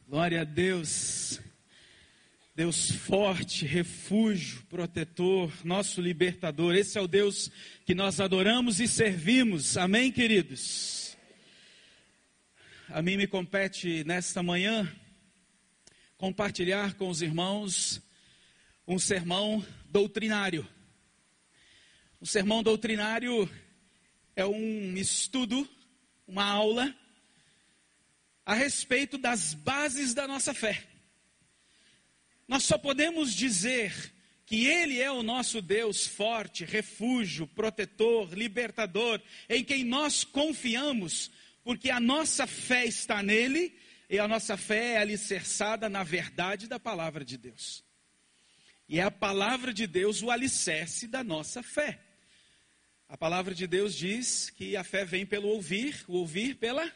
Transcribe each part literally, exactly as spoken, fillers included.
Glória a Deus, Deus forte, refúgio, protetor, nosso libertador. Esse é o Deus que nós adoramos e servimos, amém, queridos? A mim me compete nesta manhã compartilhar com os irmãos um sermão doutrinário. Um sermão doutrinário é um estudo, uma aula a respeito das bases da nossa fé. Nós só podemos dizer que Ele é o nosso Deus forte, refúgio, protetor, libertador, em quem nós confiamos, porque a nossa fé está nele e a nossa fé é alicerçada na verdade da palavra de Deus. E é a palavra de Deus o alicerce da nossa fé. A palavra de Deus diz que a fé vem pelo ouvir, o ouvir pela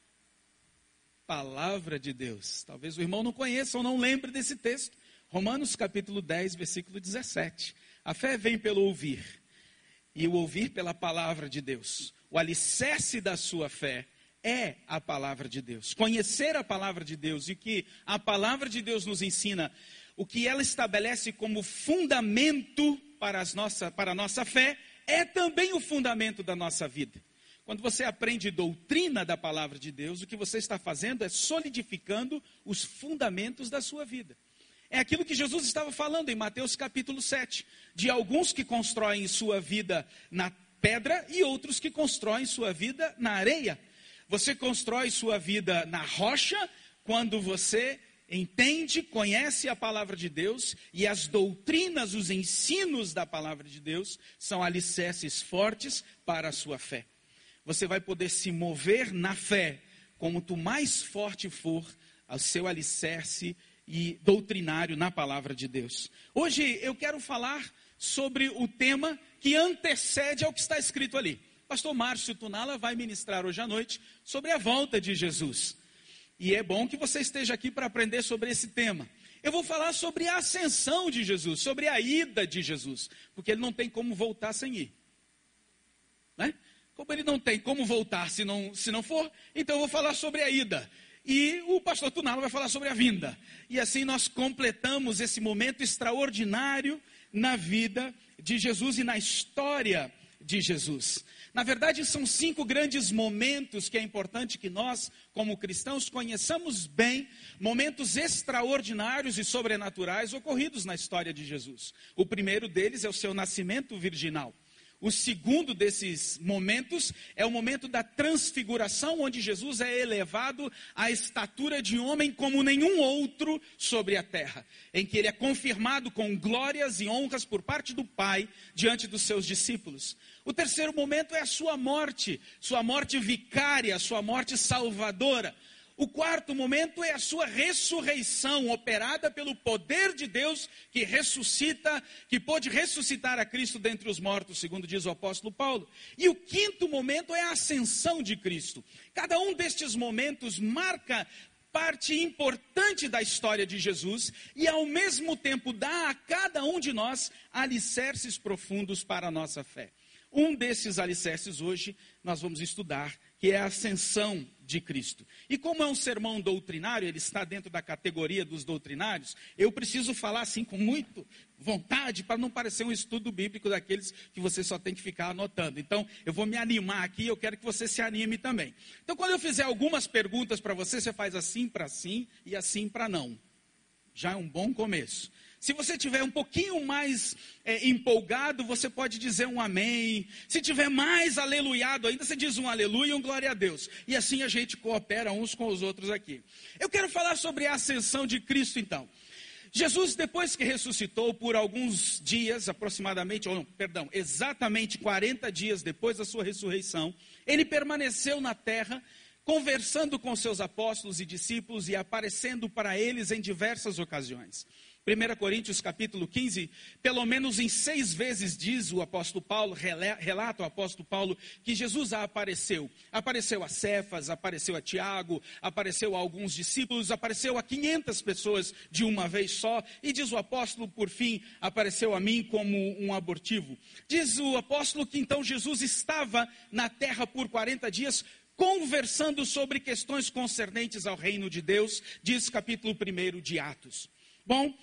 palavra de Deus. Talvez o irmão não conheça ou não lembre desse texto. Romanos capítulo dez, versículo dezessete. A fé vem pelo ouvir, e o ouvir pela palavra de Deus. O alicerce da sua fé é a palavra de Deus. Conhecer a palavra de Deus e que a palavra de Deus nos ensina, o que ela estabelece como fundamento para, as nossa, para a nossa fé, é também o fundamento da nossa vida. Quando você aprende doutrina da palavra de Deus, o que você está fazendo é solidificando os fundamentos da sua vida. É aquilo que Jesus estava falando em Mateus capítulo sete, de alguns que constroem sua vida na pedra e outros que constroem sua vida na areia. Você constrói sua vida na rocha quando você entende, conhece a palavra de Deus e as doutrinas, os ensinos da palavra de Deus são alicerces fortes para a sua fé. Você vai poder se mover na fé, como tu mais forte for ao seu alicerce e doutrinário na palavra de Deus. Hoje eu quero falar sobre o tema que antecede ao que está escrito ali. Pastor Márcio Tunala vai ministrar hoje à noite sobre a volta de Jesus. E é bom que você esteja aqui para aprender sobre esse tema. Eu vou falar sobre a ascensão de Jesus, sobre a ida de Jesus, porque ele não tem como voltar sem ir, né? Como ele não tem como voltar se não, se não for, então eu vou falar sobre a ida. E o pastor Tunala vai falar sobre a vinda. E assim nós completamos esse momento extraordinário na vida de Jesus e na história de Jesus. Na verdade, são cinco grandes momentos que é importante que nós, como cristãos, conheçamos bem, momentos extraordinários e sobrenaturais ocorridos na história de Jesus. O primeiro deles é o seu nascimento virginal. O segundo desses momentos é o momento da transfiguração, onde Jesus é elevado à estatura de homem como nenhum outro sobre a terra, em que ele é confirmado com glórias e honras por parte do Pai diante dos seus discípulos. O terceiro momento é a sua morte, sua morte vicária, sua morte salvadora. O quarto momento é a sua ressurreição, operada pelo poder de Deus, que ressuscita, que pôde ressuscitar a Cristo dentre os mortos, segundo diz o apóstolo Paulo. E o quinto momento é a ascensão de Cristo. Cada um destes momentos marca parte importante da história de Jesus e ao mesmo tempo dá a cada um de nós alicerces profundos para a nossa fé. Um desses alicerces hoje nós vamos estudar, que é a ascensão de Cristo. E como é um sermão doutrinário, ele está dentro da categoria dos doutrinários, eu preciso falar assim com muito vontade, para não parecer um estudo bíblico daqueles que você só tem que ficar anotando. Então, eu vou me animar aqui, eu quero que você se anime também. Então, quando eu fizer algumas perguntas para você, você faz assim para sim e assim para não. Já é um bom começo. Se você tiver um pouquinho mais é, empolgado, você pode dizer um amém. Se tiver mais aleluiado ainda, você diz um aleluia e um glória a Deus. E assim a gente coopera uns com os outros aqui. Eu quero falar sobre a ascensão de Cristo então. Jesus, depois que ressuscitou por alguns dias, aproximadamente, ou não, perdão, exatamente quarenta dias depois da sua ressurreição, ele permaneceu na terra, conversando com seus apóstolos e discípulos e aparecendo para eles em diversas ocasiões. primeira Coríntios capítulo quinze, pelo menos em seis vezes diz o apóstolo Paulo, relata o apóstolo Paulo, que Jesus apareceu. Apareceu a Cefas, apareceu a Tiago, apareceu a alguns discípulos, apareceu a quinhentas pessoas de uma vez só. E diz o apóstolo, por fim, apareceu a mim como um abortivo. Diz o apóstolo que então Jesus estava na terra por quarenta dias, conversando sobre questões concernentes ao reino de Deus, diz capítulo primeiro de Atos. Bom,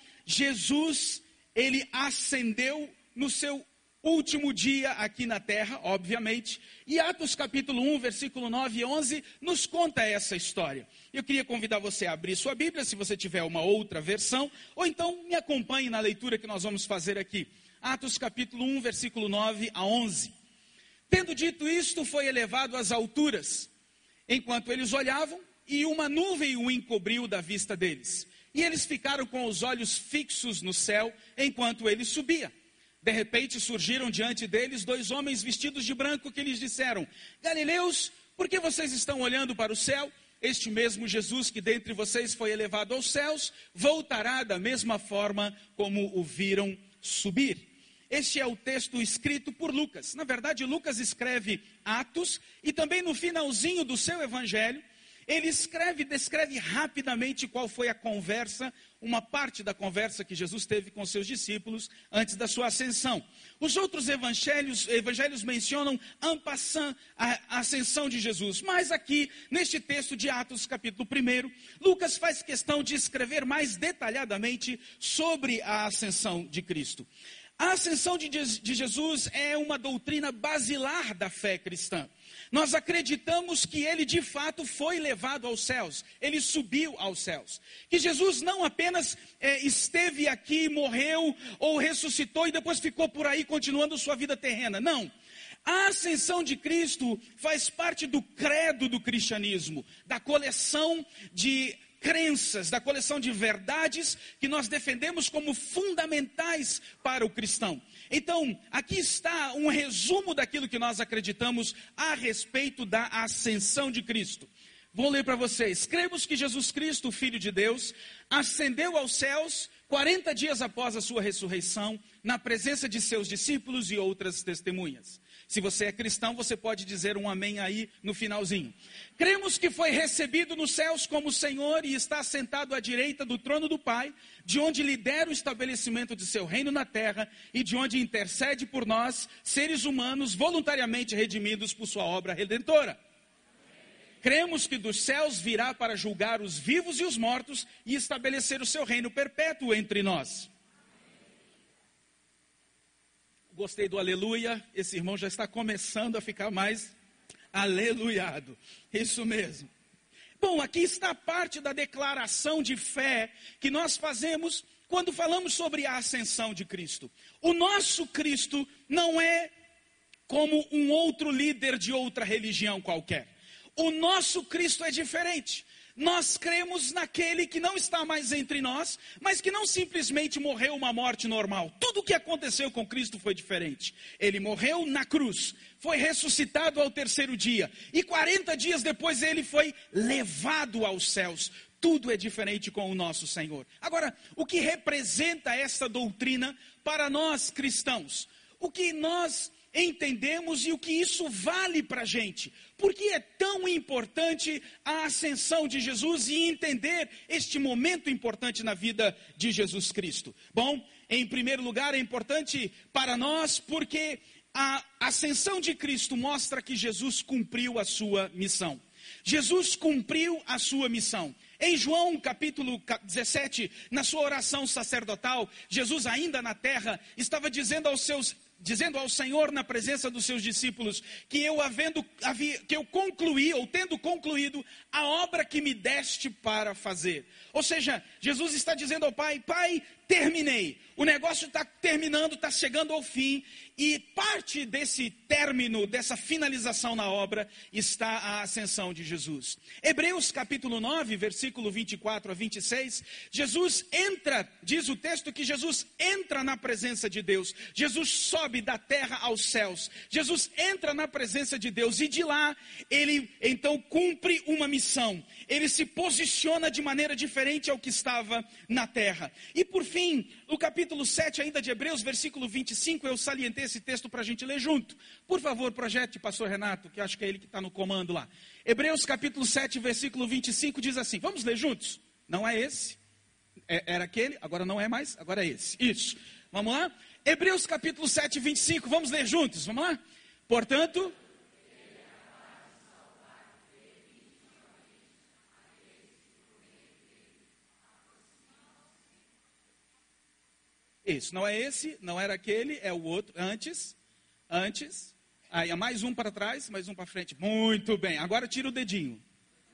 Jesus, ele ascendeu no seu último dia aqui na terra, obviamente, e Atos capítulo um, versículo nove e onze, nos conta essa história. Eu queria convidar você a abrir sua Bíblia, se você tiver uma outra versão, ou então me acompanhe na leitura que nós vamos fazer aqui. Atos capítulo um, versículo nove a onze. Tendo dito isto, foi elevado às alturas, enquanto eles olhavam, e uma nuvem o encobriu da vista deles. E eles ficaram com os olhos fixos no céu, enquanto ele subia. De repente surgiram diante deles dois homens vestidos de branco que lhes disseram: Galileus, por que vocês estão olhando para o céu? Este mesmo Jesus que dentre vocês foi elevado aos céus, voltará da mesma forma como o viram subir. Este é o texto escrito por Lucas. Na verdade, Lucas escreve Atos e também no finalzinho do seu evangelho, ele escreve, descreve rapidamente qual foi a conversa, uma parte da conversa que Jesus teve com seus discípulos antes da sua ascensão. Os outros evangelhos, evangelhos mencionam en passant a ascensão de Jesus. Mas aqui, neste texto de Atos, capítulo um, Lucas faz questão de escrever mais detalhadamente sobre a ascensão de Cristo. A ascensão de Jesus é uma doutrina basilar da fé cristã. Nós acreditamos que ele de fato foi levado aos céus, ele subiu aos céus. Que Jesus não apenas é, esteve aqui, morreu ou ressuscitou e depois ficou por aí continuando sua vida terrena. Não. A ascensão de Cristo faz parte do credo do cristianismo, da coleção de crenças, da coleção de verdades que nós defendemos como fundamentais para o cristão. Então, aqui está um resumo daquilo que nós acreditamos a respeito da ascensão de Cristo. Vou ler para vocês. Cremos que Jesus Cristo, o Filho de Deus, ascendeu aos céus quarenta dias após a sua ressurreição, na presença de seus discípulos e outras testemunhas. Se você é cristão, você pode dizer um amém aí no finalzinho. Cremos que foi recebido nos céus como Senhor e está sentado à direita do trono do Pai, de onde lidera o estabelecimento de seu reino na terra e de onde intercede por nós, seres humanos voluntariamente redimidos por sua obra redentora. Cremos que dos céus virá para julgar os vivos e os mortos e estabelecer o seu reino perpétuo entre nós. Gostei do aleluia, esse irmão já está começando a ficar mais aleluiado, isso mesmo. Bom, aqui está parte da declaração de fé que nós fazemos quando falamos sobre a ascensão de Cristo. O nosso Cristo não é como um outro líder de outra religião qualquer. O nosso Cristo é diferente. Nós cremos naquele que não está mais entre nós, mas que não simplesmente morreu uma morte normal. Tudo o que aconteceu com Cristo foi diferente. Ele morreu na cruz, foi ressuscitado ao terceiro dia, e quarenta dias depois ele foi levado aos céus. Tudo é diferente com o nosso Senhor. Agora, o que representa essa doutrina para nós cristãos? O que nós entendemos e o que isso vale para a gente? Por que é tão importante a ascensão de Jesus e entender este momento importante na vida de Jesus Cristo? Bom, em primeiro lugar é importante para nós porque a ascensão de Cristo mostra que Jesus cumpriu a sua missão. Jesus cumpriu a sua missão. Em João capítulo dezessete, na sua oração sacerdotal, Jesus ainda na terra estava dizendo aos seus dizendo ao Senhor na presença dos seus discípulos, que eu havendo, havia, que eu concluí, ou tendo concluído, a obra que me deste para fazer. Ou seja, Jesus está dizendo ao Pai: Pai, terminei, o negócio está terminando, está chegando ao fim, e parte desse término, dessa finalização na obra, está a ascensão de Jesus. Hebreus capítulo nove, versículo vinte e quatro a vinte e seis, Jesus entra, diz o texto que Jesus entra na presença de Deus, Jesus sobe da terra aos céus, Jesus entra na presença de Deus, e de lá, ele então cumpre uma missão, ele se posiciona de maneira diferente ao que estava na terra. E por fim, no capítulo sete ainda de Hebreus, versículo vinte e cinco, eu salientei esse texto para a gente ler junto. Por favor, projete, pastor Renato, que acho que é ele que está no comando lá. Hebreus capítulo sete, versículo vinte e cinco diz assim, vamos ler juntos? Não é esse, é, era aquele, agora não é mais, agora é esse. Isso, vamos lá? Hebreus capítulo sete, vinte e cinco, vamos ler juntos, vamos lá? Portanto, Isso, não é esse, não era aquele, é o outro. Antes, antes. Aí, mais um para trás, mais um para frente. Muito bem, agora tira o dedinho.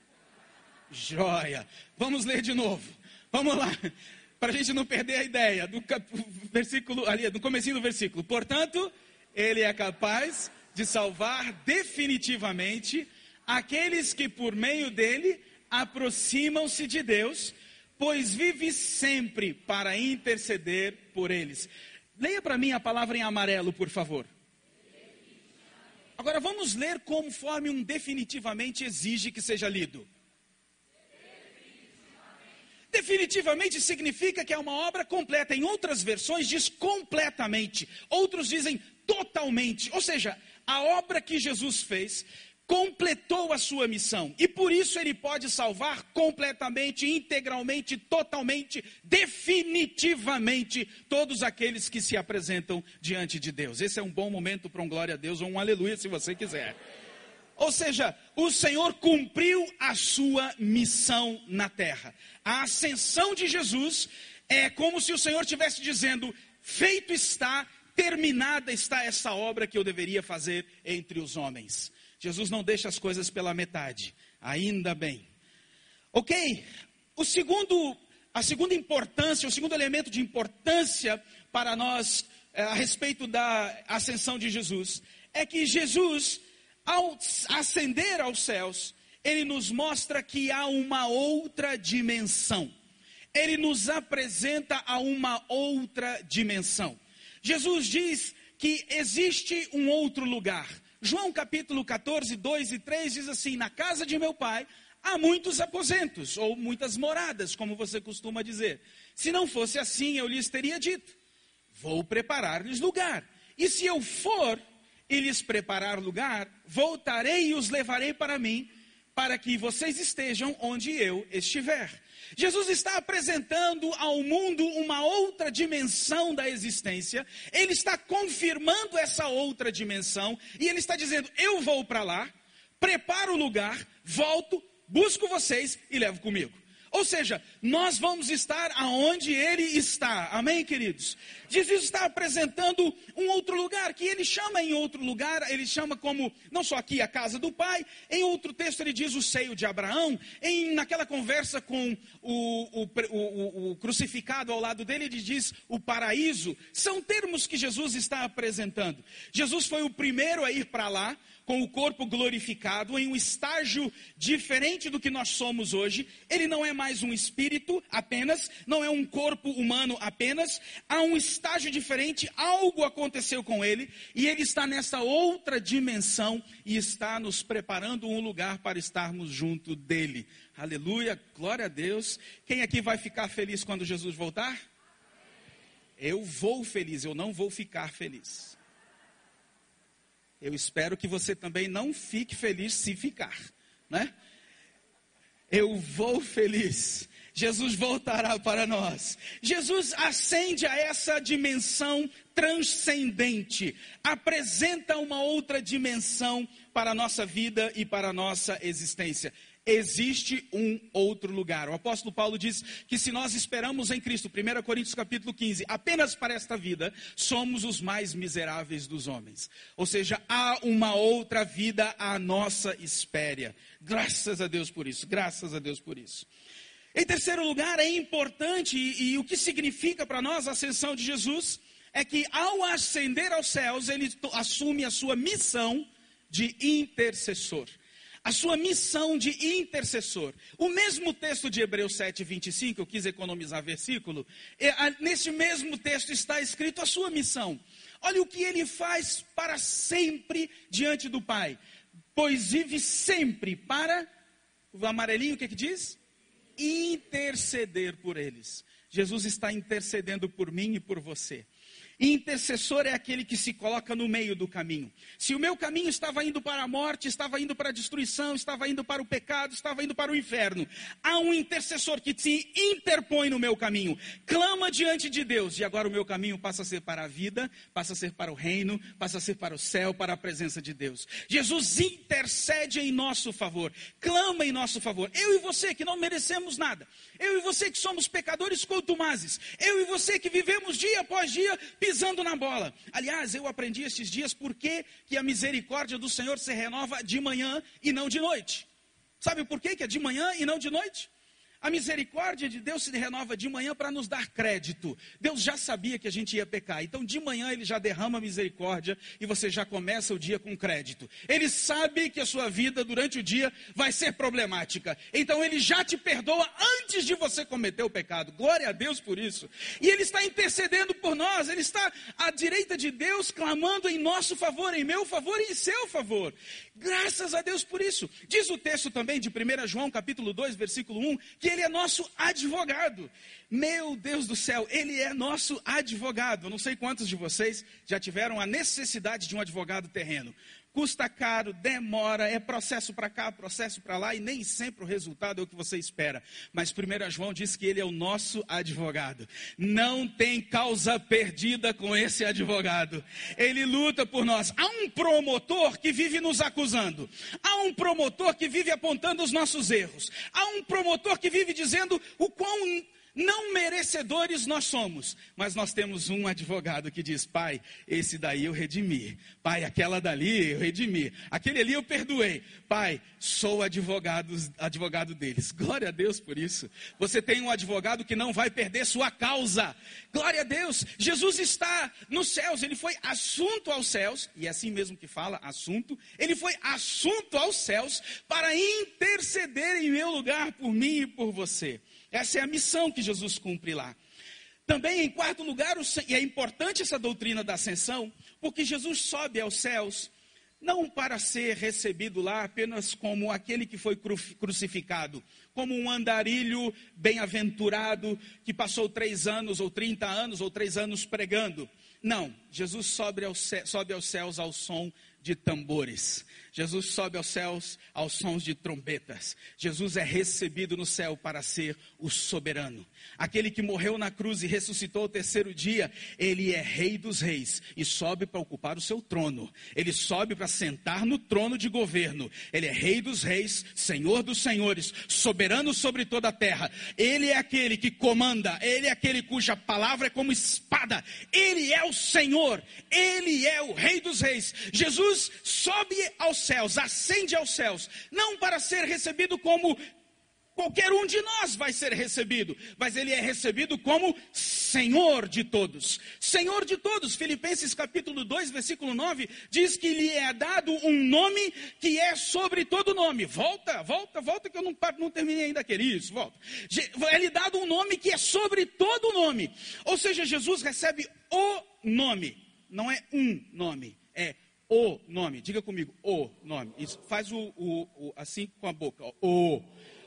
Joia. Vamos ler de novo. Vamos lá. Para a gente não perder a ideia do cap... versículo, ali, do comecinho do versículo. Portanto, ele é capaz de salvar definitivamente aqueles que por meio dele aproximam-se de Deus, pois vive sempre para interceder por eles. Leia para mim a palavra em amarelo, por favor. Agora vamos ler conforme um definitivamente exige que seja lido. Definitivamente significa que é uma obra completa. Em outras versões diz completamente. Outros dizem totalmente. Ou seja, a obra que Jesus fez completou a sua missão. E por isso ele pode salvar completamente, integralmente, totalmente, definitivamente todos aqueles que se apresentam diante de Deus. Esse é um bom momento para um glória a Deus ou um aleluia se você quiser. Ou seja, o Senhor cumpriu a sua missão na terra. A ascensão de Jesus é como se o Senhor estivesse dizendo: feito está, terminada está essa obra que eu deveria fazer entre os homens. Jesus não deixa as coisas pela metade, ainda bem. Ok, o segundo, a segunda importância, o segundo elemento de importância para nós é, a respeito da ascensão de Jesus, é que Jesus, ao ascender aos céus, ele nos mostra que há uma outra dimensão. Ele nos apresenta a uma outra dimensão. Jesus diz que existe um outro lugar. João capítulo catorze, dois e três diz assim: na casa de meu pai há muitos aposentos, ou muitas moradas, como você costuma dizer. Se não fosse assim, eu lhes teria dito: vou preparar-lhes lugar. E se eu for e lhes preparar lugar, voltarei e os levarei para mim, para que vocês estejam onde eu estiver. Jesus está apresentando ao mundo uma outra dimensão da existência. Ele está confirmando essa outra dimensão. E ele está dizendo: eu vou para lá, preparo o lugar, volto, busco vocês e levo comigo. Ou seja, nós vamos estar aonde ele está. Amém, queridos? Jesus está apresentando um outro lugar, que ele chama em outro lugar, ele chama como, não só aqui, a casa do Pai. Em outro texto ele diz o seio de Abraão. Em, naquela conversa com o, o, o, o crucificado ao lado dele, ele diz o paraíso. São termos que Jesus está apresentando. Jesus foi o primeiro a ir para lá, com o corpo glorificado, em um estágio diferente do que nós somos hoje. Ele não é mais um espírito apenas, não é um corpo humano apenas, há um estágio diferente, algo aconteceu com ele, e ele está nessa outra dimensão, e está nos preparando um lugar para estarmos junto dele. Aleluia, glória a Deus. Quem aqui vai ficar feliz quando Jesus voltar? Eu vou feliz, eu não vou ficar feliz. Eu espero que você também não fique feliz se ficar, né? Eu vou feliz. Jesus voltará para nós. Jesus ascende a essa dimensão transcendente. Apresenta uma outra dimensão para a nossa vida e para a nossa existência. Existe um outro lugar. O apóstolo Paulo diz que se nós esperamos em Cristo, primeira Coríntios capítulo quinze, apenas para esta vida, somos os mais miseráveis dos homens. Ou seja, há uma outra vida à nossa espera. Graças a Deus por isso, graças a Deus por isso. Em terceiro lugar, é importante, e, e o que significa para nós a ascensão de Jesus, é que ao ascender aos céus, ele assume a sua missão de intercessor. A sua missão de intercessor. O mesmo texto de Hebreus sete, vinte e cinco, eu quis economizar versículo, nesse mesmo texto está escrito a sua missão. Olha o que ele faz para sempre diante do Pai. Pois vive sempre para, o amarelinho o que que diz? Interceder por eles. Jesus está intercedendo por mim e por você. E intercessor é aquele que se coloca no meio do caminho. Se o meu caminho estava indo para a morte, estava indo para a destruição, estava indo para o pecado, estava indo para o inferno, há um intercessor que se interpõe no meu caminho, clama diante de Deus, e agora o meu caminho passa a ser para a vida, passa a ser para o reino, passa a ser para o céu, para a presença de Deus. Jesus intercede em nosso favor, clama em nosso favor. Eu e você que não merecemos nada, eu e você que somos pecadores contumazes, eu e você que vivemos dia após dia pisando na bola. Aliás, eu aprendi esses dias por que que a misericórdia do Senhor se renova de manhã e não de noite. Sabe por que que é de manhã e não de noite? A misericórdia de Deus se renova de manhã para nos dar crédito. Deus já sabia que a gente ia pecar, então de manhã Ele já derrama misericórdia e você já começa o dia com crédito. Ele sabe que a sua vida durante o dia vai ser problemática, então Ele já te perdoa antes de você cometer o pecado. Glória a Deus por isso. E Ele está intercedendo por nós, Ele está à direita de Deus, clamando em nosso favor, em meu favor e em seu favor. Graças a Deus por isso. Diz o texto também de primeiro João capítulo dois, versículo um, que Ele é nosso advogado. Meu Deus do céu, Ele é nosso advogado. Eu não sei quantos de vocês já tiveram a necessidade de um advogado terreno. Custa caro, demora, é processo para cá, processo para lá, e nem sempre o resultado é o que você espera. Mas primeiro João diz que Ele é o nosso advogado. Não tem causa perdida com esse advogado. Ele luta por nós. Há um promotor que vive nos acusando. Há um promotor que vive apontando os nossos erros. Há um promotor que vive dizendo o quão não merecedores nós somos, mas nós temos um advogado que diz: Pai, esse daí eu redimi. Pai, aquela dali eu redimi. Aquele ali eu perdoei. Pai, sou advogado, advogado deles. Glória a Deus por isso. Você tem um advogado que não vai perder sua causa. Glória a Deus. Jesus está nos céus. Ele foi assunto aos céus, e é assim mesmo que fala, assunto. Ele foi assunto aos céus para interceder em meu lugar por mim e por você. Essa é a missão que Jesus cumpre lá. Também, em quarto lugar, e é importante essa doutrina da ascensão, porque Jesus sobe aos céus, não para ser recebido lá apenas como aquele que foi crucificado, como um andarilho bem-aventurado, que passou três anos, ou trinta anos, ou três anos pregando. Não, Jesus sobe aos céus, sobe aos céus ao som de tambores. Jesus sobe aos céus aos sons de trombetas. Jesus é recebido no céu para ser o soberano. Aquele que morreu na cruz e ressuscitou ao terceiro dia, Ele é Rei dos Reis e sobe para ocupar o seu trono. Ele sobe para sentar no trono de governo. Ele é Rei dos Reis, Senhor dos Senhores, soberano sobre toda a terra. Ele é aquele que comanda, Ele é aquele cuja palavra é como espada. Ele é o Senhor, Ele é o Rei dos Reis. Jesus sobe aos céus, ascende aos céus, não para ser recebido como qualquer um de nós vai ser recebido, mas Ele é recebido como Senhor de todos. Senhor de todos. Filipenses capítulo dois, versículo nove, diz que lhe é dado um nome que é sobre todo nome. Volta, volta, volta que eu não, não terminei ainda aquele, isso, volta. É lhe dado um nome que é sobre todo nome. Ou seja, Jesus recebe o nome, não é um nome, é o nome. Diga comigo, o nome. Isso, faz o, o, o assim com a boca, ó, o.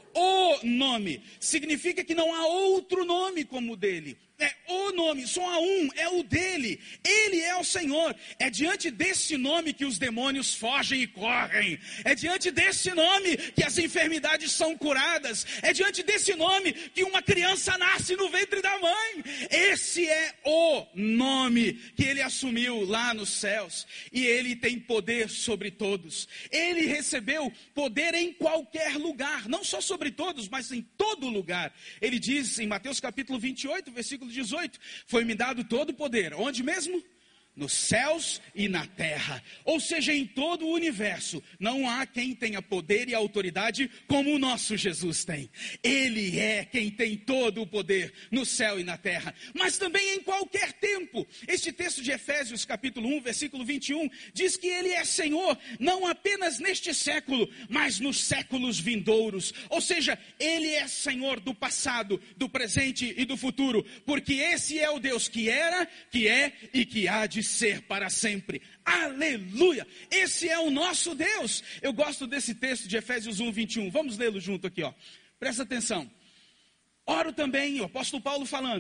O nome significa que não há outro nome como o dele. É o nome, só há um, é o dele. Ele é o Senhor. É diante desse nome que os demônios fogem e correm. É diante desse nome que as enfermidades são curadas. É diante desse nome que uma criança nasce no ventre da mãe. Esse é o nome que Ele assumiu lá nos céus. E Ele tem poder sobre todos. Ele recebeu poder em qualquer lugar. Não só sobre todos, mas em todo lugar. Ele diz em Mateus capítulo vinte e oito, versículo dezoito, foi-me dado todo o poder, onde mesmo? Nos céus e na terra, ou seja, em todo o universo. Não há quem tenha poder e autoridade como o nosso Jesus tem. Ele é quem tem todo o poder no céu e na terra, mas também em qualquer tempo. Este texto de Efésios capítulo um, versículo vinte e um, diz que Ele é Senhor, não apenas neste século, mas nos séculos vindouros. Ou seja, Ele é Senhor do passado, do presente e do futuro, porque esse é o Deus que era, que é e que há de ser para sempre. Aleluia! Esse é o nosso Deus. Eu gosto desse texto de Efésios um, vinte e um. Vamos lê-lo junto aqui, ó. Presta atenção. Oro também, o apóstolo Paulo falando,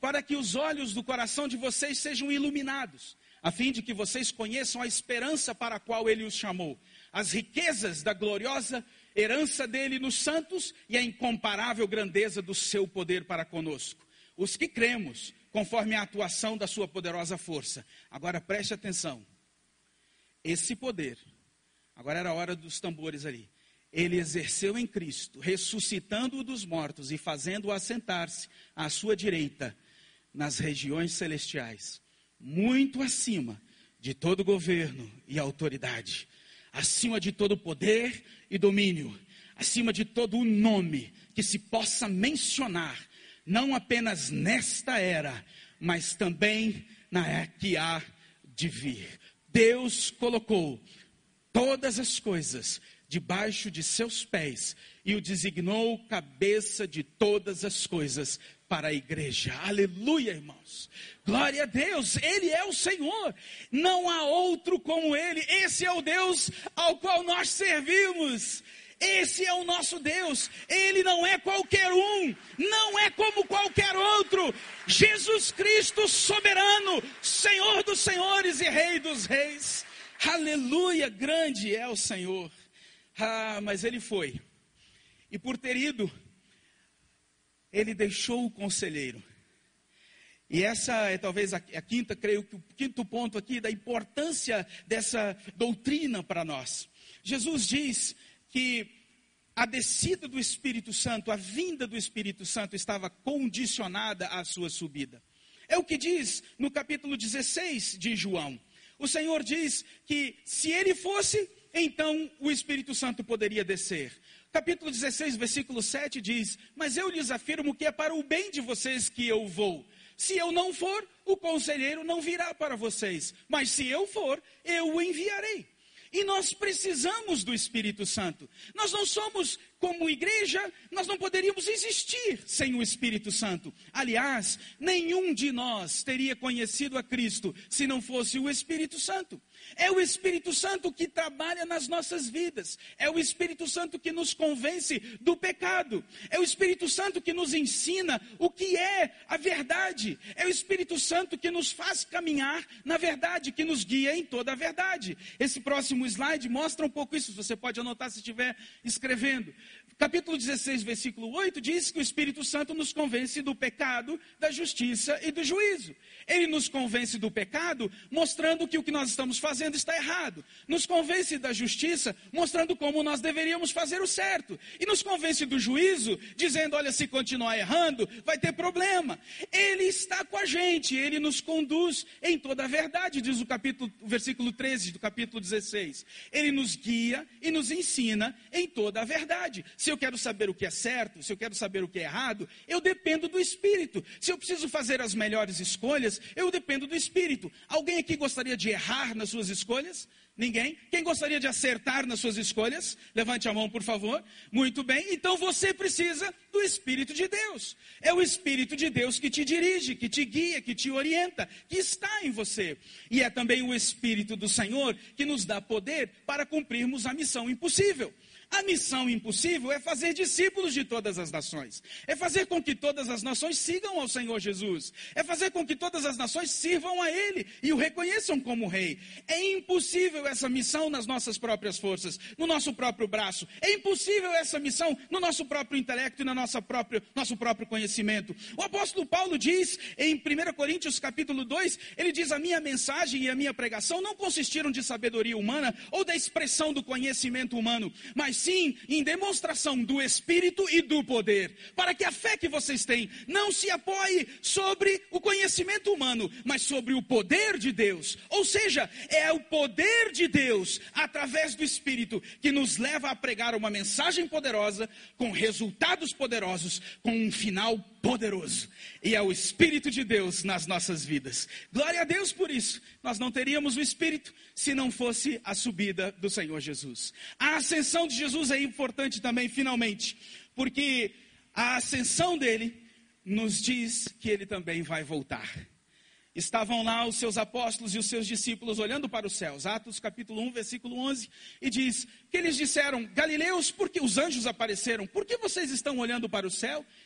para que os olhos do coração de vocês sejam iluminados, a fim de que vocês conheçam a esperança para a qual ele os chamou, as riquezas da gloriosa herança dele nos santos e a incomparável grandeza do seu poder para conosco, os que cremos, conforme a atuação da sua poderosa força. Agora preste atenção, esse poder, agora era a hora dos tambores ali, ele exerceu em Cristo, ressuscitando-o dos mortos e fazendo-o assentar-se à sua direita, nas regiões celestiais, muito acima de todo governo e autoridade, acima de todo poder e domínio, acima de todo o nome que se possa mencionar, não apenas nesta era, mas também na era que há de vir. Deus colocou todas as coisas debaixo de seus pés e o designou cabeça de todas as coisas para a igreja. Aleluia, irmãos. Glória a Deus. Ele é o Senhor. Não há outro como Ele. Esse é o Deus ao qual nós servimos. Esse é o nosso Deus. Ele não é qualquer um. Não é como qualquer outro. Jesus Cristo soberano, Senhor dos senhores e Rei dos reis. Aleluia, grande é o Senhor. Ah, mas Ele foi. E por ter ido, Ele deixou o conselheiro. E essa é talvez a, a quinta, creio que o quinto ponto aqui da importância dessa doutrina para nós. Jesus diz que a descida do Espírito Santo, a vinda do Espírito Santo estava condicionada à sua subida. É o que diz no capítulo dezesseis de João. O Senhor diz que se Ele fosse, então o Espírito Santo poderia descer. Capítulo dezesseis, versículo sete diz: mas eu lhes afirmo que é para o bem de vocês que eu vou. Se eu não for, o conselheiro não virá para vocês. Mas se eu for, eu o enviarei. E nós precisamos do Espírito Santo. Nós não somos, como igreja, nós não poderíamos existir sem o Espírito Santo. Aliás, nenhum de nós teria conhecido a Cristo se não fosse o Espírito Santo. É o Espírito Santo que trabalha nas nossas vidas. É o Espírito Santo que nos convence do pecado. É o Espírito Santo que nos ensina o que é a verdade. É o Espírito Santo que nos faz caminhar na verdade, que nos guia em toda a verdade. Esse próximo slide mostra um pouco isso. Você pode anotar se estiver escrevendo. Capítulo dezesseis, versículo oito, diz que o Espírito Santo nos convence do pecado, da justiça e do juízo. Ele nos convence do pecado, mostrando que o que nós estamos fazendo está errado. Nos convence da justiça, mostrando como nós deveríamos fazer o certo. E nos convence do juízo, dizendo, olha, se continuar errando, vai ter problema. Ele está com a gente, Ele nos conduz em toda a verdade, diz o, capítulo, o versículo treze do capítulo dezesseis. Ele nos guia e nos ensina em toda a verdade. Se eu quero saber o que é certo, se eu quero saber o que é errado, eu dependo do Espírito. Se eu preciso fazer as melhores escolhas, eu dependo do Espírito. Alguém aqui gostaria de errar nas suas escolhas? Ninguém? Quem gostaria de acertar nas suas escolhas? Levante a mão, por favor. Muito bem, então você precisa do Espírito de Deus. É o Espírito de Deus que te dirige, que te guia, que te orienta, que está em você. E é também o Espírito do Senhor que nos dá poder para cumprirmos a missão impossível. A missão impossível é fazer discípulos de todas as nações. É fazer com que todas as nações sigam ao Senhor Jesus. É fazer com que todas as nações sirvam a Ele e o reconheçam como Rei. É impossível essa missão nas nossas próprias forças, no nosso próprio braço. É impossível essa missão no nosso próprio intelecto e no nosso próprio, nosso próprio conhecimento. O apóstolo Paulo diz em primeira Coríntios capítulo dois, ele diz: a minha mensagem e a minha pregação não consistiram de sabedoria humana ou da expressão do conhecimento humano, mas sim em demonstração do Espírito e do poder, para que a fé que vocês têm não se apoie sobre o conhecimento humano, mas sobre o poder de Deus. Ou seja, é o poder de Deus, através do Espírito, que nos leva a pregar uma mensagem poderosa, com resultados poderosos, com um final poderoso. E é o Espírito de Deus nas nossas vidas. Glória a Deus por isso. Nós não teríamos o Espírito se não fosse a subida do Senhor Jesus. A ascensão de Jesus é importante também, finalmente, porque a ascensão dele nos diz que ele também vai voltar. Estavam lá os seus apóstolos e os seus discípulos olhando para os céus. Atos capítulo um, versículo onze. E diz que eles disseram: Galileus, por que os anjos apareceram? Por que vocês estão olhando para o céu?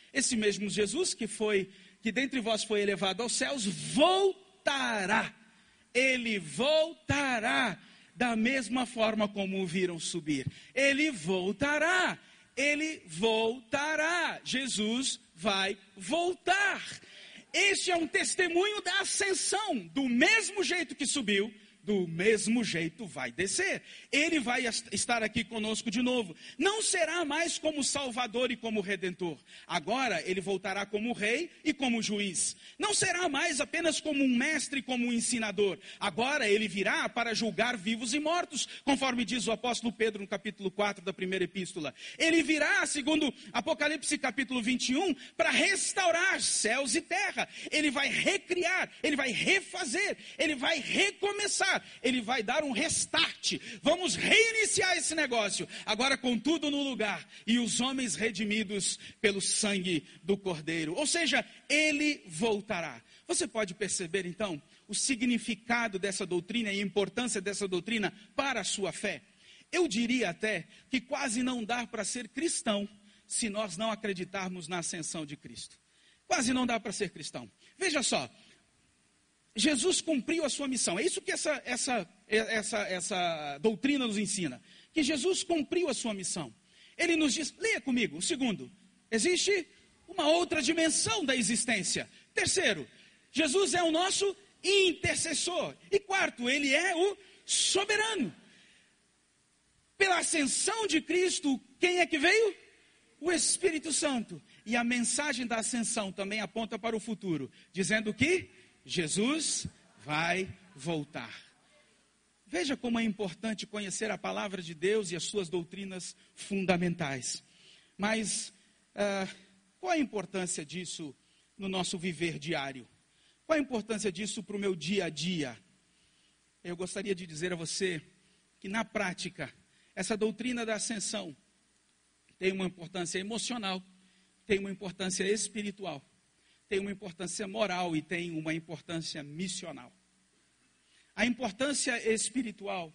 esse mesmo Jesus que foi, que dentre vós foi elevado aos céus, voltará. Ele voltará da mesma forma como o viram subir. Ele voltará. Ele voltará. Jesus vai voltar. Este é um testemunho da ascensão. Do mesmo jeito que subiu, do mesmo jeito vai descer. Ele vai estar aqui conosco de novo. Não será mais como Salvador e como Redentor. Agora ele voltará como rei e como juiz. Não será mais apenas como um mestre e como um ensinador. Agora ele virá para julgar vivos e mortos, conforme diz o apóstolo Pedro no capítulo quatro da primeira epístola. Ele virá, segundo Apocalipse capítulo vinte e um, para restaurar céus e terra. Ele vai recriar, ele vai refazer, ele vai recomeçar. Ele vai dar um restart. Vamos reiniciar esse negócio. Agora com tudo no lugar. E os homens redimidos pelo sangue do Cordeiro. Ou seja, ele voltará. Você pode perceber então o significado dessa doutrina e a importância dessa doutrina para a sua fé. Eu diria até que quase não dá para ser cristão se nós não acreditarmos na ascensão de Cristo. Quase não dá para ser cristão. Veja só. Jesus cumpriu a sua missão. É isso que essa, essa, essa, essa doutrina nos ensina. Que Jesus cumpriu a sua missão. Ele nos diz, leia comigo, o segundo. Existe uma outra dimensão da existência. Terceiro, Jesus é o nosso intercessor. E quarto, ele é o soberano. Pela ascensão de Cristo, quem é que veio? O Espírito Santo. E a mensagem da ascensão também aponta para o futuro, dizendo que Jesus vai voltar. Veja como é importante conhecer a palavra de Deus e as suas doutrinas fundamentais. Mas uh, qual a importância disso no nosso viver diário? Qual a importância disso para o meu dia a dia? Eu gostaria de dizer a você que na prática, essa doutrina da ascensão tem uma importância emocional, tem uma importância espiritual, tem uma importância moral e tem uma importância missional. A importância espiritual,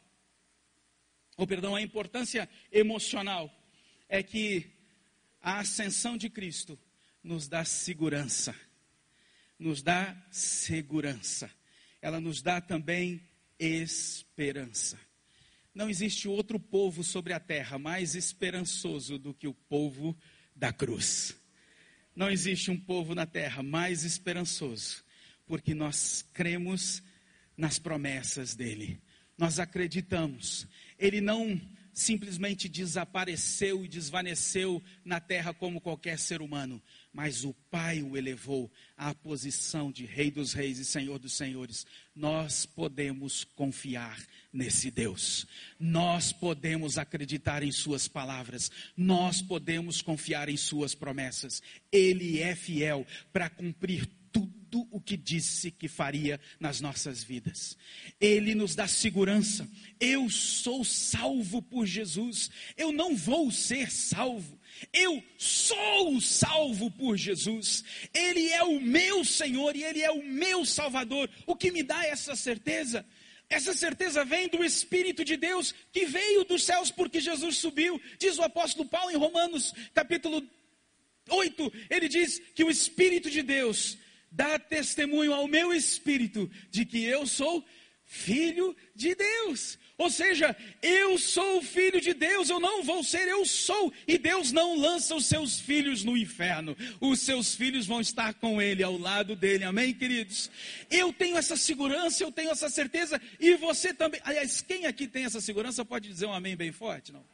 ou perdão, a importância emocional é que a ascensão de Cristo nos dá segurança. Nos dá segurança. Ela nos dá também esperança. Não existe outro povo sobre a terra mais esperançoso do que o povo da cruz. Não existe um povo na terra mais esperançoso, porque nós cremos nas promessas dele. Nós acreditamos. Ele não simplesmente desapareceu e desvaneceu na terra como qualquer ser humano, mas o Pai o elevou à posição de Rei dos Reis e Senhor dos Senhores. Nós podemos confiar nesse Deus. Nós podemos acreditar em suas palavras. Nós podemos confiar em suas promessas. Ele é fiel para cumprir tudo o que disse que faria nas nossas vidas. Ele nos dá segurança. Eu sou salvo por Jesus. Eu não vou ser salvo. Eu sou salvo por Jesus. Ele é o meu Senhor e Ele é o meu Salvador. O que me dá essa certeza? Essa certeza vem do Espírito de Deus que veio dos céus porque Jesus subiu. Diz o apóstolo Paulo em Romanos capítulo oito. Ele diz que o Espírito de Deus dá testemunho ao meu espírito de que eu sou filho de Deus. Ou seja, eu sou filho de Deus, eu não vou ser, eu sou. E Deus não lança os seus filhos no inferno. Os seus filhos vão estar com Ele, ao lado dEle. Amém, queridos? Eu tenho essa segurança, eu tenho essa certeza. E você também. Aliás, quem aqui tem essa segurança pode dizer um amém bem forte, não?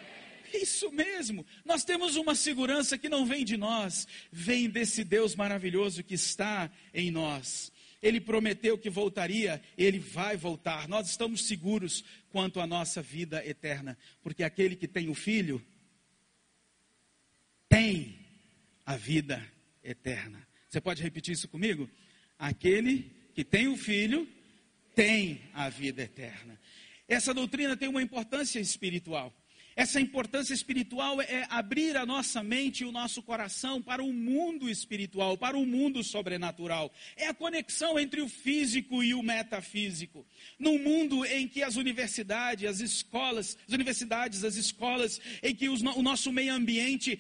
Isso mesmo, nós temos uma segurança que não vem de nós, vem desse Deus maravilhoso que está em nós. Ele prometeu que voltaria, Ele vai voltar. Nós estamos seguros quanto à nossa vida eterna, porque aquele que tem o Filho, tem a vida eterna. Você pode repetir isso comigo? Aquele que tem o Filho, tem a vida eterna. Essa doutrina tem uma importância espiritual. Essa importância espiritual é abrir a nossa mente e o nosso coração para o mundo espiritual, para o mundo sobrenatural. É a conexão entre o físico e o metafísico. Num mundo em que as universidades, as escolas, as universidades, as escolas, em que os, o nosso meio ambiente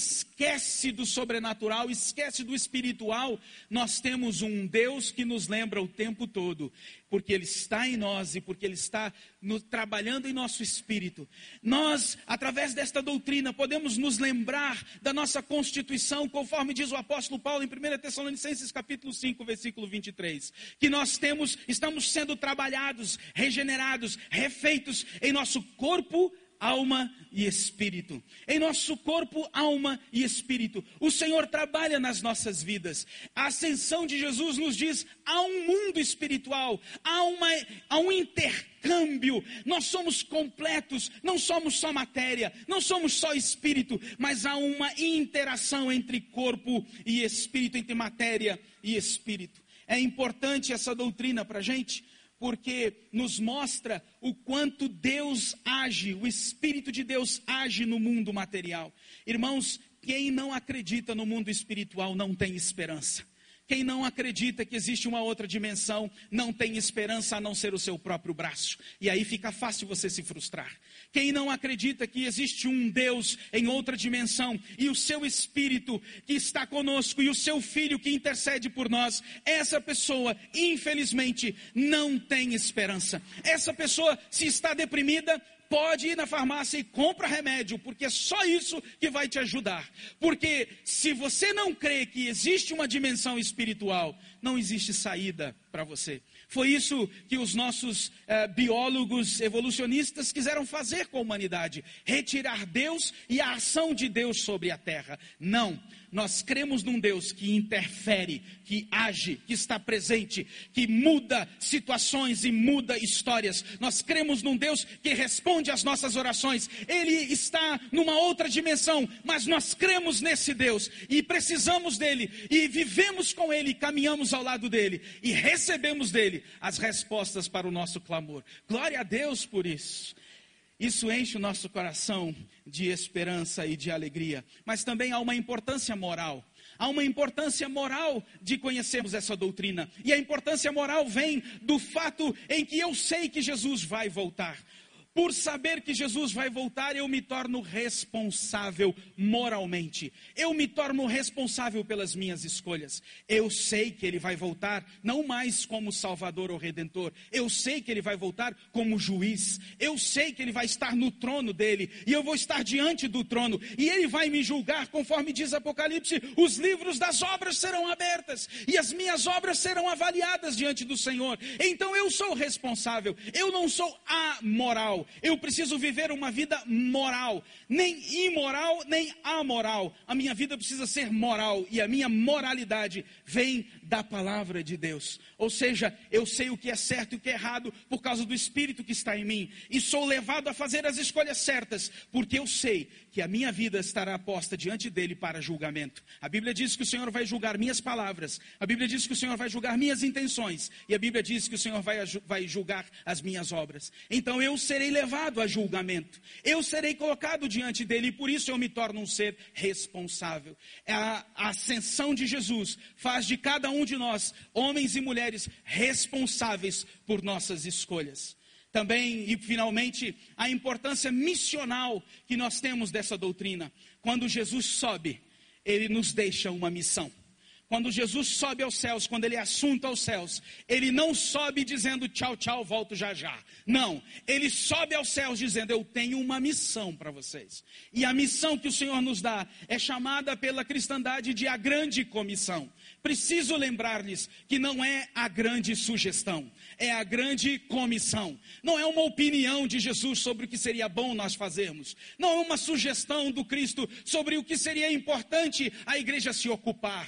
esquece do sobrenatural, esquece do espiritual, nós temos um Deus que nos lembra o tempo todo, porque Ele está em nós e porque Ele está no, trabalhando em nosso espírito. Nós, através desta doutrina, podemos nos lembrar da nossa constituição, conforme diz o apóstolo Paulo em primeira Tessalonicenses capítulo cinco, versículo vinte e três, que nós temos, estamos sendo trabalhados, regenerados, refeitos em nosso corpo, alma e espírito. Em nosso corpo, alma e espírito. O Senhor trabalha nas nossas vidas. A ascensão de Jesus nos diz, há um mundo espiritual, há, uma, há um intercâmbio. Nós somos completos, não somos só matéria, não somos só espírito, mas há uma interação entre corpo e espírito, entre matéria e espírito. É importante essa doutrina para a gente, porque nos mostra o quanto Deus age, o Espírito de Deus age no mundo material. Irmãos, quem não acredita no mundo espiritual não tem esperança. Quem não acredita que existe uma outra dimensão, não tem esperança a não ser o seu próprio braço. E aí fica fácil você se frustrar. Quem não acredita que existe um Deus em outra dimensão, e o seu Espírito que está conosco, e o seu Filho que intercede por nós, essa pessoa, infelizmente, não tem esperança. Essa pessoa, se está deprimida, pode ir na farmácia e compra remédio, porque é só isso que vai te ajudar. Porque se você não crê que existe uma dimensão espiritual, não existe saída para você. Foi isso que os nossos eh, biólogos evolucionistas quiseram fazer com a humanidade. Retirar Deus e a ação de Deus sobre a terra. Não, nós cremos num Deus que interfere, que age, que está presente, que muda situações e muda histórias. Nós cremos num Deus que responde às nossas orações. Ele está numa outra dimensão, mas nós cremos nesse Deus e precisamos dele e vivemos com ele, caminhamos ao lado dele e recebemos dele as respostas para o nosso clamor. Glória a Deus por isso. Isso enche o nosso coração de esperança e de alegria. Mas também há uma importância moral. Há uma importância moral de conhecermos essa doutrina. E a importância moral vem do fato em que eu sei que Jesus vai voltar. Por saber que Jesus vai voltar, eu me torno responsável moralmente. Eu me torno responsável pelas minhas escolhas. Eu sei que Ele vai voltar, não mais como Salvador ou Redentor. Eu sei que Ele vai voltar como juiz. Eu sei que Ele vai estar no trono dEle. E eu vou estar diante do trono. E Ele vai me julgar, conforme diz Apocalipse. Os livros das obras serão abertas. E as minhas obras serão avaliadas diante do Senhor. Então eu sou responsável. Eu não sou amoral. Eu preciso viver uma vida moral, nem imoral, nem amoral. A minha vida precisa ser moral e a minha moralidade vem da palavra de Deus. Ou seja, eu sei o que é certo e o que é errado por causa do Espírito que está em mim. E sou levado a fazer as escolhas certas, porque eu sei que a minha vida estará posta diante dele para julgamento. A Bíblia diz que o Senhor vai julgar minhas palavras. A Bíblia diz que o Senhor vai julgar minhas intenções. E a Bíblia diz que o Senhor vai, vai julgar as minhas obras. Então eu serei levado a julgamento. Eu serei colocado diante dele e por isso eu me torno um ser responsável. A, a ascensão de Jesus faz de cada um de nós, homens e mulheres, responsáveis por nossas escolhas. Também, e finalmente, a importância missional que nós temos dessa doutrina. Quando Jesus sobe, Ele nos deixa uma missão. Quando Jesus sobe aos céus, quando Ele é assunto aos céus, Ele não sobe dizendo tchau, tchau, volto já já. Não, Ele sobe aos céus dizendo, eu tenho uma missão para vocês. E a missão que o Senhor nos dá é chamada pela cristandade de a grande comissão. Preciso lembrar-lhes que não é a grande sugestão, é a grande comissão. Não é uma opinião de Jesus sobre o que seria bom nós fazermos. Não é uma sugestão do Cristo sobre o que seria importante a igreja se ocupar. Não,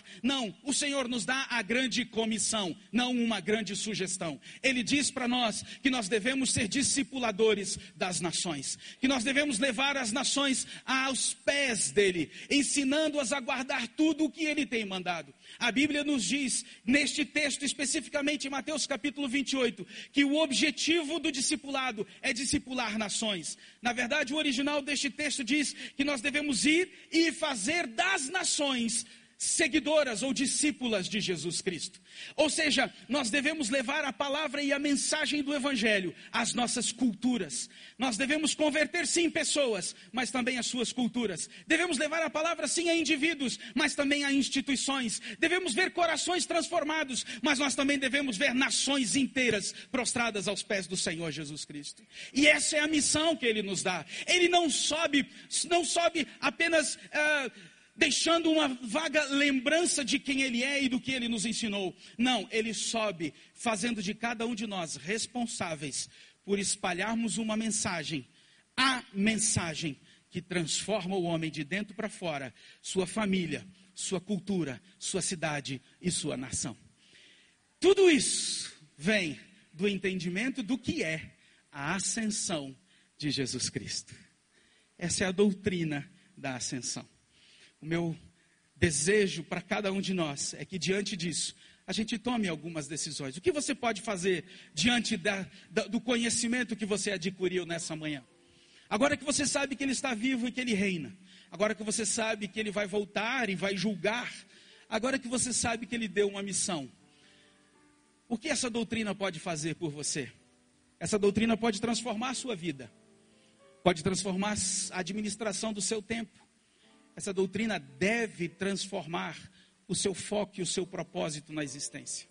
Então, o Senhor nos dá a grande comissão, não uma grande sugestão. Ele diz para nós que nós devemos ser discipuladores das nações, que nós devemos levar as nações aos pés dele, ensinando-as a guardar tudo o que ele tem mandado. A Bíblia nos diz, neste texto, especificamente em Mateus capítulo vinte e oito, que o objetivo do discipulado é discipular nações. Na verdade, o original deste texto diz que nós devemos ir e fazer das nações seguidoras ou discípulas de Jesus Cristo. Ou seja, nós devemos levar a palavra e a mensagem do Evangelho às nossas culturas. Nós devemos converter sim pessoas, mas também as suas culturas. Devemos levar a palavra sim a indivíduos, mas também a instituições. Devemos ver corações transformados, mas nós também devemos ver nações inteiras prostradas aos pés do Senhor Jesus Cristo. E essa é a missão que Ele nos dá. Ele não sobe, não sobe apenas... Uh, deixando uma vaga lembrança de quem Ele é e do que Ele nos ensinou. Não, Ele sobe fazendo de cada um de nós responsáveis por espalharmos uma mensagem, a mensagem que transforma o homem de dentro para fora, sua família, sua cultura, sua cidade e sua nação. Tudo isso vem do entendimento do que é a ascensão de Jesus Cristo. Essa é a doutrina da ascensão. O meu desejo para cada um de nós é que diante disso, a gente tome algumas decisões. O que você pode fazer diante da, da, do conhecimento que você adquiriu nessa manhã? Agora que você sabe que Ele está vivo e que Ele reina. Agora que você sabe que Ele vai voltar e vai julgar. Agora que você sabe que Ele deu uma missão. O que essa doutrina pode fazer por você? Essa doutrina pode transformar a sua vida. Pode transformar a administração do seu tempo. Essa doutrina deve transformar o seu foco e o seu propósito na existência.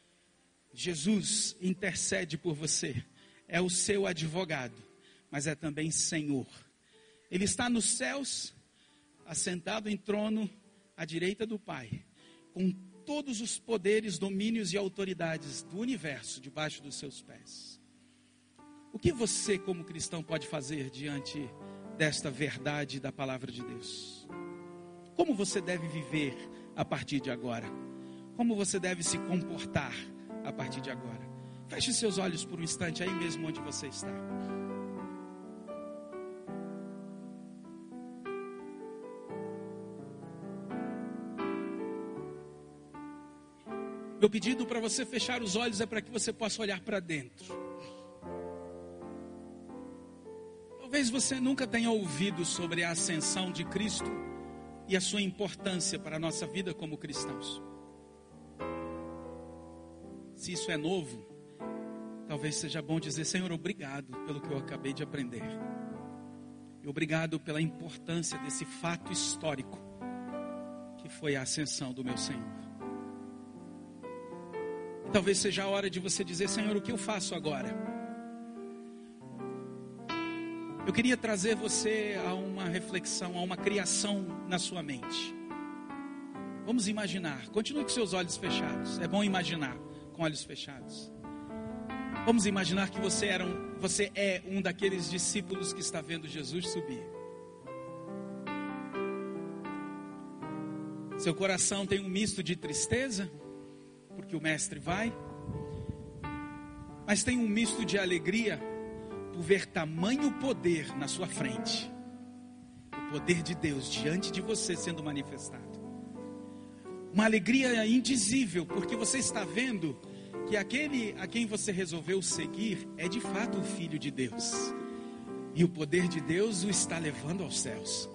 Jesus intercede por você, é o seu advogado, mas é também Senhor. Ele está nos céus, assentado em trono à direita do Pai, com todos os poderes, domínios e autoridades do universo debaixo dos seus pés. O que você, como cristão, pode fazer diante desta verdade da palavra de Deus? Como você deve viver a partir de agora? Como você deve se comportar a partir de agora? Feche seus olhos por um instante aí mesmo onde você está. Meu pedido para você fechar os olhos é para que você possa olhar para dentro. Talvez você nunca tenha ouvido sobre a ascensão de Cristo e a sua importância para a nossa vida como cristãos. Se isso é novo, talvez seja bom dizer: Senhor, obrigado pelo que eu acabei de aprender. E obrigado pela importância desse fato histórico que foi a ascensão do meu Senhor. E talvez seja a hora de você dizer: Senhor, o que eu faço agora? Eu queria trazer você a uma reflexão, a uma criação na sua mente. Vamos imaginar, continue com seus olhos fechados. É bom imaginar com olhos fechados. Vamos imaginar que você, era um, você é um daqueles discípulos que está vendo Jesus subir. Seu coração tem um misto de tristeza, porque o mestre vai, mas tem um misto de alegria por ver tamanho poder na sua frente. O poder de Deus diante de você sendo manifestado. Uma alegria indizível, porque você está vendo que aquele a quem você resolveu seguir é de fato o Filho de Deus. E o poder de Deus o está levando aos céus.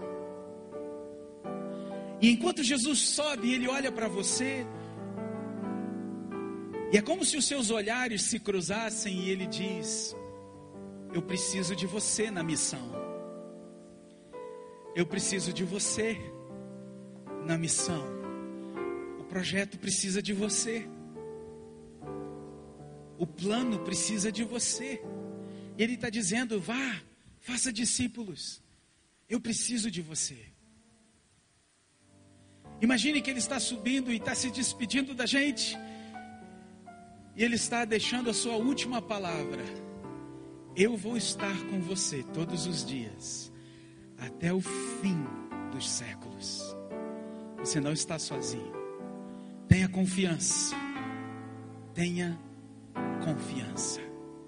E enquanto Jesus sobe, Ele olha para você, e é como se os seus olhares se cruzassem e Ele diz: eu preciso de você na missão. Eu preciso de você na missão. O projeto precisa de você. O plano precisa de você. Ele está dizendo: vá, faça discípulos. Eu preciso de você. Imagine que Ele está subindo e está se despedindo da gente. E Ele está deixando a sua última palavra: eu vou estar com você todos os dias, até o fim dos séculos. Você não está sozinho. Tenha confiança. Tenha confiança.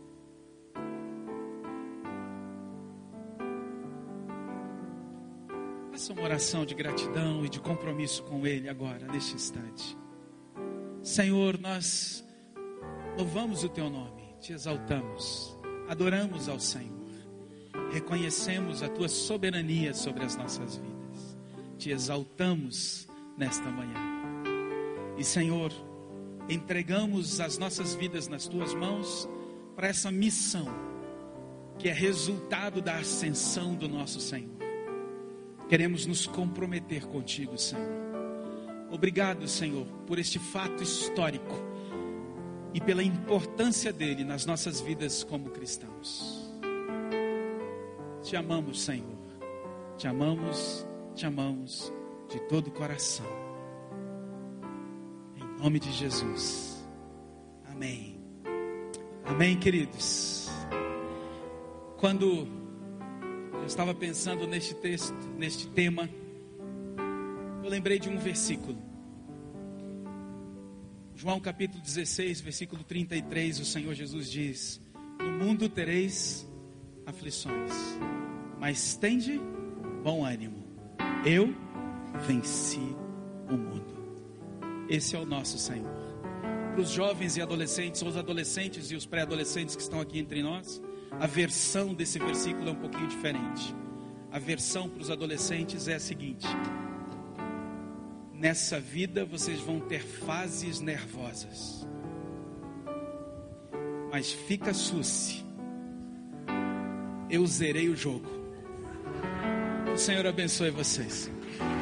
Faça uma oração de gratidão e de compromisso com Ele agora, neste instante. Senhor, nós louvamos o Teu nome, Te exaltamos, adoramos ao Senhor. Reconhecemos a Tua soberania sobre as nossas vidas. Te exaltamos nesta manhã. E Senhor, entregamos as nossas vidas nas Tuas mãos para essa missão que é resultado da ascensão do nosso Senhor. Queremos nos comprometer contigo, Senhor. Obrigado, Senhor, por este fato histórico e pela importância dele nas nossas vidas como cristãos. Te amamos, Senhor. Te amamos, te amamos de todo o coração. Em nome de Jesus. Amém. Amém, queridos. Quando eu estava pensando neste texto, neste tema, eu lembrei de um versículo. João capítulo dezesseis, versículo trinta e três, o Senhor Jesus diz: no mundo tereis aflições, mas tende bom ânimo, eu venci o mundo. Esse é o nosso Senhor. Para os jovens e adolescentes, ou os adolescentes e os pré-adolescentes que estão aqui entre nós, a versão desse versículo é um pouquinho diferente. A versão para os adolescentes é a seguinte: nessa vida vocês vão ter fases nervosas, mas fica susse, eu zerei o jogo. O Senhor abençoe vocês.